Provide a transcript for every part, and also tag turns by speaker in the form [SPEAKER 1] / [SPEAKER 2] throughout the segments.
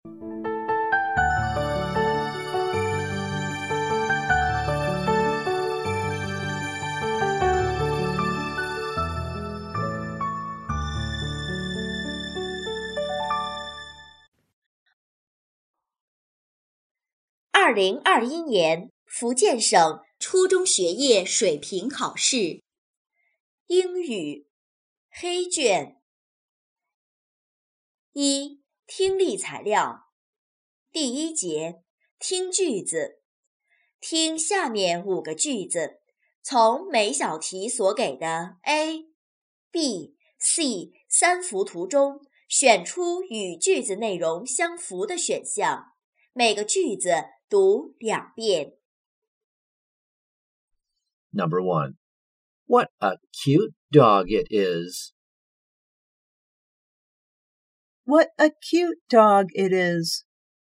[SPEAKER 1] 2021年福建省初中学业水平考试，英语黑卷。1. 听力材料。第一节，听句子。听下面5个句子，从每小题所给的 A、B、C 3幅图中选出与句子内容相符的选项，每个句子读2遍。
[SPEAKER 2] Number 1. What a cute dog it is.
[SPEAKER 3] What a cute dog it is.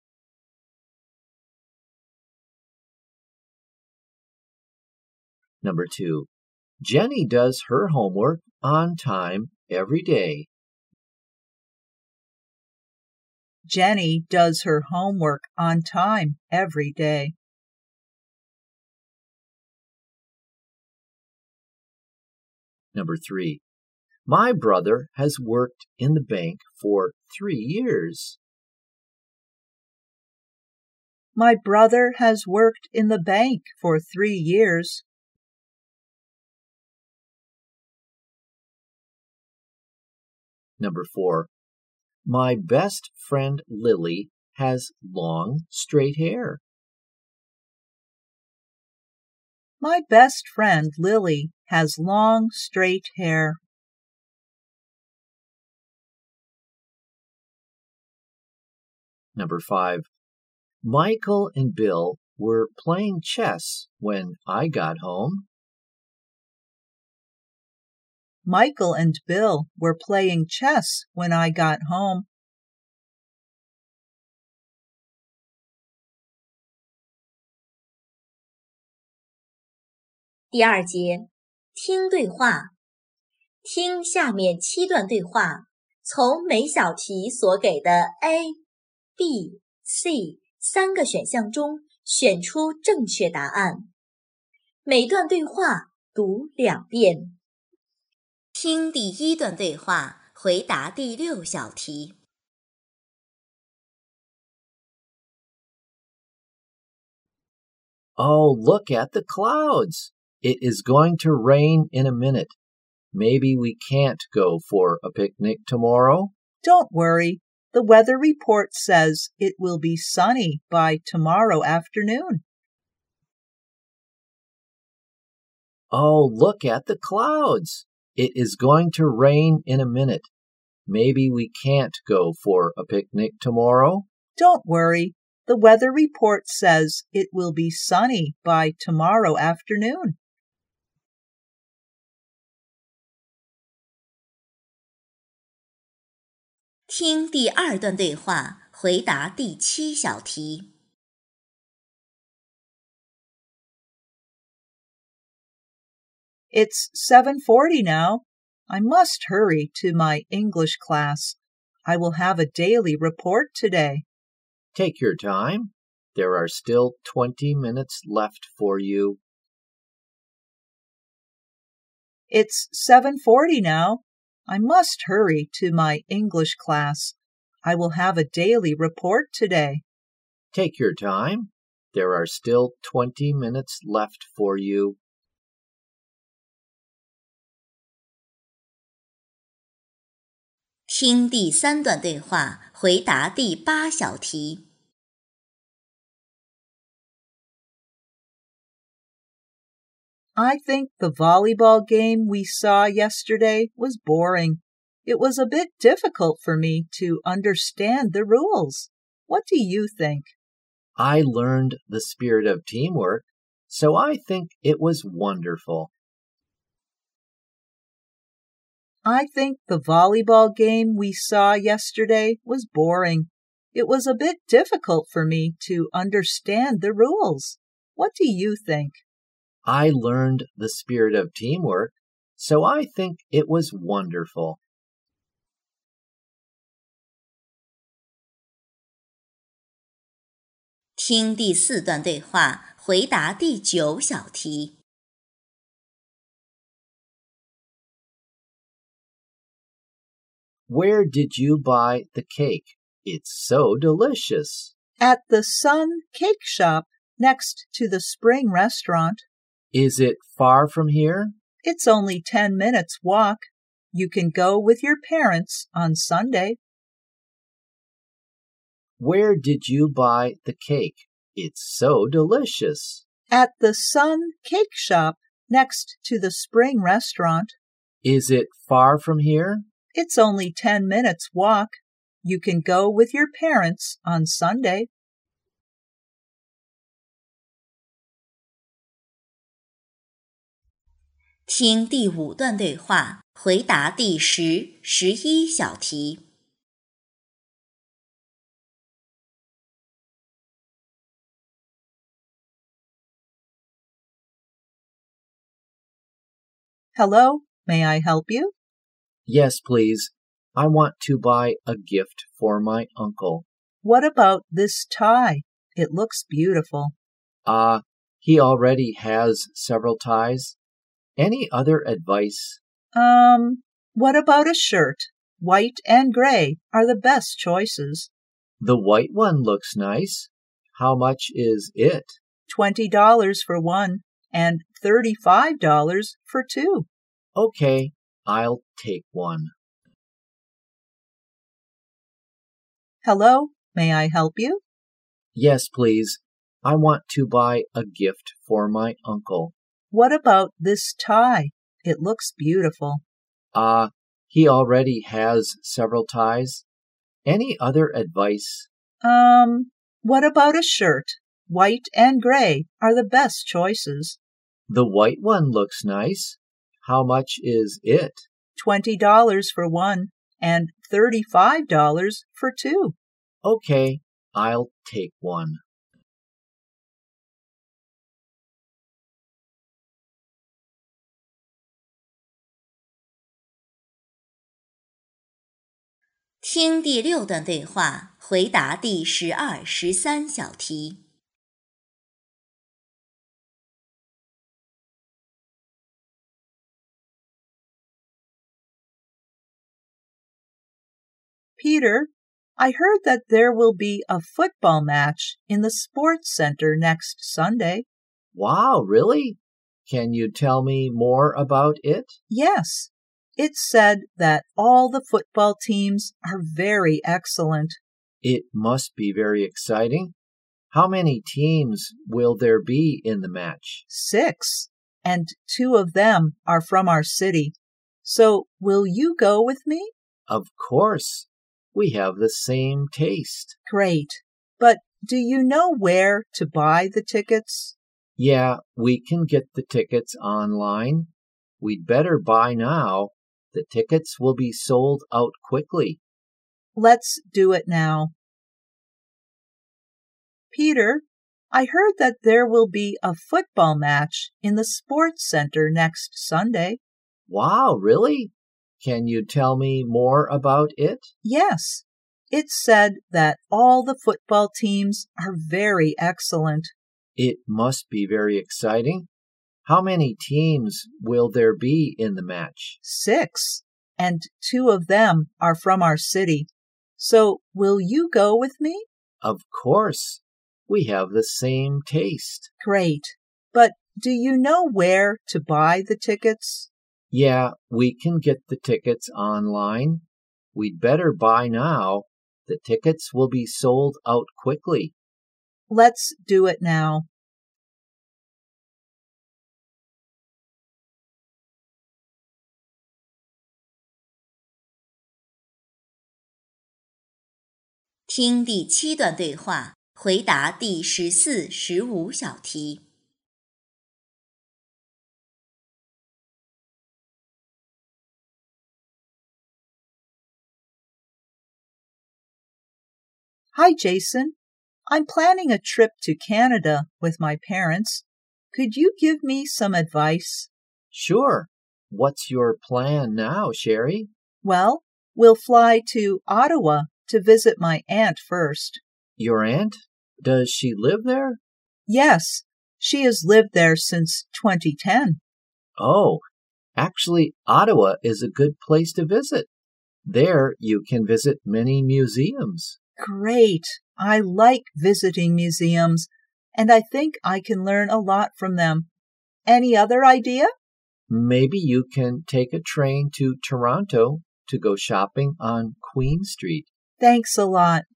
[SPEAKER 2] Number 2. Jenny does her homework on time every day.
[SPEAKER 3] Jenny does her homework on time every day.
[SPEAKER 2] Number 3. My brother has worked in the bank for 3 years.
[SPEAKER 3] My brother has worked in the bank for 3 years.
[SPEAKER 2] Number 4. My best friend Lily has long, straight hair.
[SPEAKER 3] My best friend Lily has long, straight hair.
[SPEAKER 2] Number 5. Michael and Bill were playing chess when I got home.
[SPEAKER 3] Michael and Bill were playing chess when I got home.
[SPEAKER 1] 第2节，听对话。听下面7段对话，从每小题所给的 A、B、C 3个选项中选出正确答案。每段对话读2遍。听第1段对话，回答第6小题。
[SPEAKER 2] Oh, look at the clouds. It is going to rain in a minute. Maybe we can't go for a picnic tomorrow.
[SPEAKER 3] Don't worry. The weather report says it will be sunny by tomorrow afternoon.
[SPEAKER 2] Oh, look at the clouds. It is going to rain in a minute. Maybe we can't go for a picnic tomorrow.
[SPEAKER 3] Don't worry. The weather report says it will be sunny by tomorrow afternoon.
[SPEAKER 1] 听第2段对话，回答第7小题。
[SPEAKER 3] It's 7:40 now. I must hurry to my English class. I will have a daily report today.
[SPEAKER 2] Take your time. There are still 20 minutes left for you.
[SPEAKER 3] It's 7:40 now. I must hurry to my English class. I will have a daily report today.
[SPEAKER 2] Take your time. There are still 20 minutes left for you.
[SPEAKER 1] 听第3段对话，回答第8小题。
[SPEAKER 3] I think the volleyball game we saw yesterday was boring. It was a bit difficult for me to understand the rules. What do you think?
[SPEAKER 2] I learned the spirit of teamwork, so I think it was wonderful.
[SPEAKER 3] I think the volleyball game we saw yesterday was boring. It was a bit difficult for me to understand the rules. What do you think?
[SPEAKER 2] I learned the spirit of teamwork, so I think it was wonderful.
[SPEAKER 1] 听第4段对话，回答第9小题。
[SPEAKER 2] Where did you buy the cake? It's so delicious.
[SPEAKER 3] At the Sun Cake Shop next to the Spring Restaurant.
[SPEAKER 2] Is it far from here?
[SPEAKER 3] It's only 10 minutes walk. You can go with your parents on Sunday.
[SPEAKER 2] Where did you buy the cake? It's so delicious.
[SPEAKER 3] At the Sun Cake Shop next to the Spring Restaurant.
[SPEAKER 2] Is it far from here?
[SPEAKER 3] It's only 10 minutes walk. You can go with your parents on Sunday.
[SPEAKER 1] 听第5段对话，回答第10、11小题。
[SPEAKER 3] Hello, may I help you?
[SPEAKER 2] Yes, please. I want to buy a gift for my uncle.
[SPEAKER 3] What about this tie? It looks beautiful.
[SPEAKER 2] He already has several ties. Any other advice?
[SPEAKER 3] What about a shirt? White and gray are the best choices.
[SPEAKER 2] The white one looks nice. How much is it?
[SPEAKER 3] $20 for one and $35 for two.
[SPEAKER 2] Okay, I'll take one.
[SPEAKER 3] Hello, may I help you?
[SPEAKER 2] Yes, please. I want to buy a gift for my uncle.
[SPEAKER 3] What about this tie? It looks beautiful.
[SPEAKER 2] He already has several ties. Any other advice?
[SPEAKER 3] What about a shirt? White and gray are the best choices.
[SPEAKER 2] The white one looks nice. How much is it?
[SPEAKER 3] $20 for one and $35 for two.
[SPEAKER 2] Okay, I'll take one.
[SPEAKER 1] “听第6段对话，回答第12、13小题。
[SPEAKER 3] Peter, I heard that there will be a football match in the sports center next Sunday.
[SPEAKER 2] Wow, really? Can you tell me more about it?
[SPEAKER 3] Yes, it's said that all the football teams are very excellent.
[SPEAKER 2] It must be very exciting. How many teams will there be in the match?
[SPEAKER 3] 6, and 2 of them are from our city. So, will you go with me?
[SPEAKER 2] Of course. We have the same taste.
[SPEAKER 3] Great. But do you know where to buy the tickets?
[SPEAKER 2] Yeah, we can get the tickets online. We'd better buy now. The tickets will be sold out quickly.
[SPEAKER 3] Let's do it now. Peter, I heard that there will be a football match in the sports center next Sunday.
[SPEAKER 2] Wow, really? Can you tell me more about it?
[SPEAKER 3] Yes, it's said that all the football teams are very excellent.
[SPEAKER 2] It must be very exciting. How many teams will there be in the match?
[SPEAKER 3] 6, and 2 of them are from our city. So, will you go with me?
[SPEAKER 2] Of course. We have the same taste.
[SPEAKER 3] Great. But do you know where to buy the tickets?
[SPEAKER 2] Yeah, we can get the tickets online. We'd better buy now. The tickets will be sold out quickly.
[SPEAKER 3] Let's do it now.
[SPEAKER 1] “听第7段对话，回答第14、15小题。
[SPEAKER 3] Hi, Jason. I'm planning a trip to Canada with my parents. Could you give me some advice?
[SPEAKER 2] Sure. What's your plan now, Sherry?
[SPEAKER 3] Well, we'll fly to Ottawa to visit my aunt first.
[SPEAKER 2] Your aunt? Does she live there?
[SPEAKER 3] Yes, she has lived there since 2010.
[SPEAKER 2] Oh, actually, Ottawa is a good place to visit. There you can visit many museums.
[SPEAKER 3] Great! I like visiting museums, and I think I can learn a lot from them. Any other idea?
[SPEAKER 2] Maybe you can take a train to Toronto to go shopping on Queen Street.
[SPEAKER 3] Thanks a lot.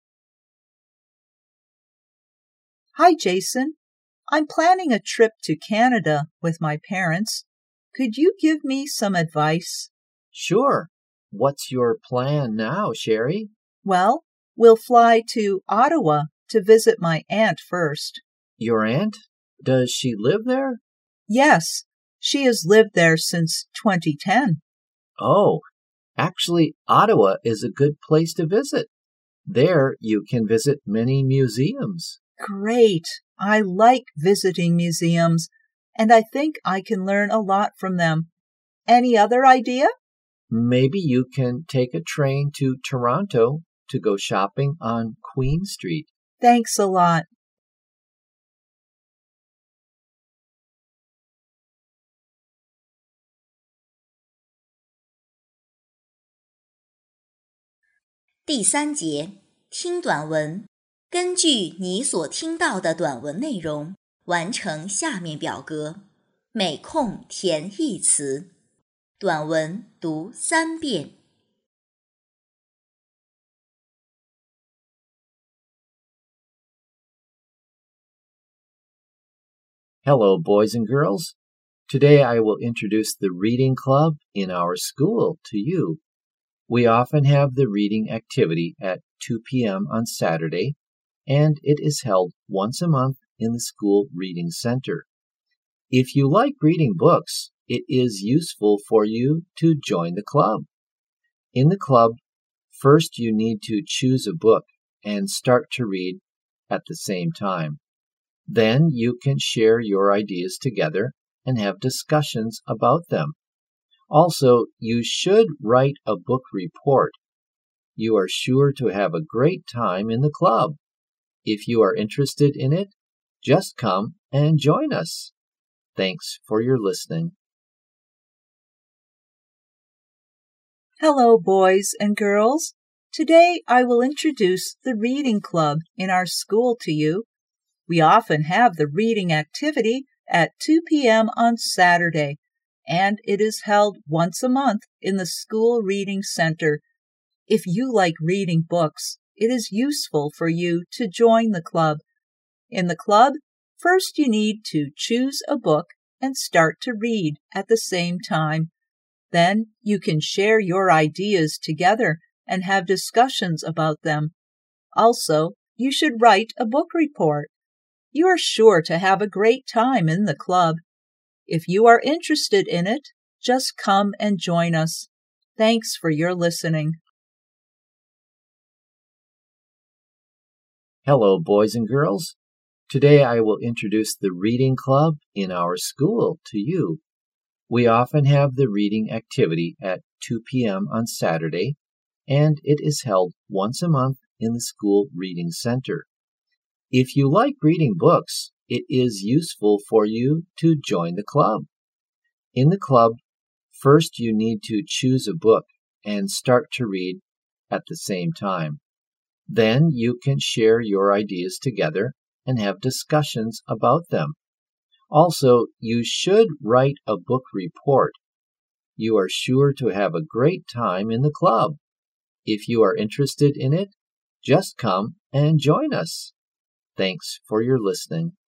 [SPEAKER 3] Hi, Jason. I'm planning a trip to Canada with my parents. Could you give me some advice?
[SPEAKER 2] Sure. What's your plan now, Sherry?
[SPEAKER 3] Well, we'll fly to Ottawa to visit my aunt first.
[SPEAKER 2] Your aunt? Does she live there?
[SPEAKER 3] Yes, she has lived there since 2010.
[SPEAKER 2] Oh, actually, Ottawa is a good place to visit. There you can visit many museums.
[SPEAKER 3] Great! I like visiting museums, and I think I can learn a lot from them. Any other idea?
[SPEAKER 2] Maybe you can take a train to Toronto to go shopping on Queen Street.
[SPEAKER 3] Thanks a lot.
[SPEAKER 1] 第3节，听短文，根据你所听到的短文内容，完成下面表格，每空填一词。短文读3遍。
[SPEAKER 2] Hello, boys and girls. Today I will introduce the reading club in our school to you. We often have the reading activity at 2 p.m. on Saturday, and it is held once a month in the school reading center. If you like reading books, it is useful for you to join the club. In the club, first you need to choose a book and start to read at the same time. Then you can share your ideas together and have discussions about them. Also, you should write a book report. You are sure to have a great time in the club. If you are interested in it, just come and join us. Thanks for your listening.
[SPEAKER 3] Hello, boys and girls. Today I will introduce the reading club in our school to you. We often have the reading activity at 2 p.m. on Saturday, and it is held once a month in the school reading center. If you like reading books, it is useful for you to join the club. In the club, first you need to choose a book and start to read at the same time. Then you can share your ideas together and have discussions about them. Also, you should write a book report. You are sure to have a great time in the club. If you are interested in it, just come and join us. Thanks for your listening.
[SPEAKER 2] Hello, boys and girls. Today I will introduce the reading club in our school to you. We often have the reading activity at 2 p.m. on Saturday, and it is held once a month in the school reading center. If you like reading books, it is useful for you to join the club. In the club, first you need to choose a book and start to read at the same time. Then you can share your ideas together and have discussions about them. Also, you should write a book report. You are sure to have a great time in the club. If you are interested in it, just come and join us. Thanks for your listening.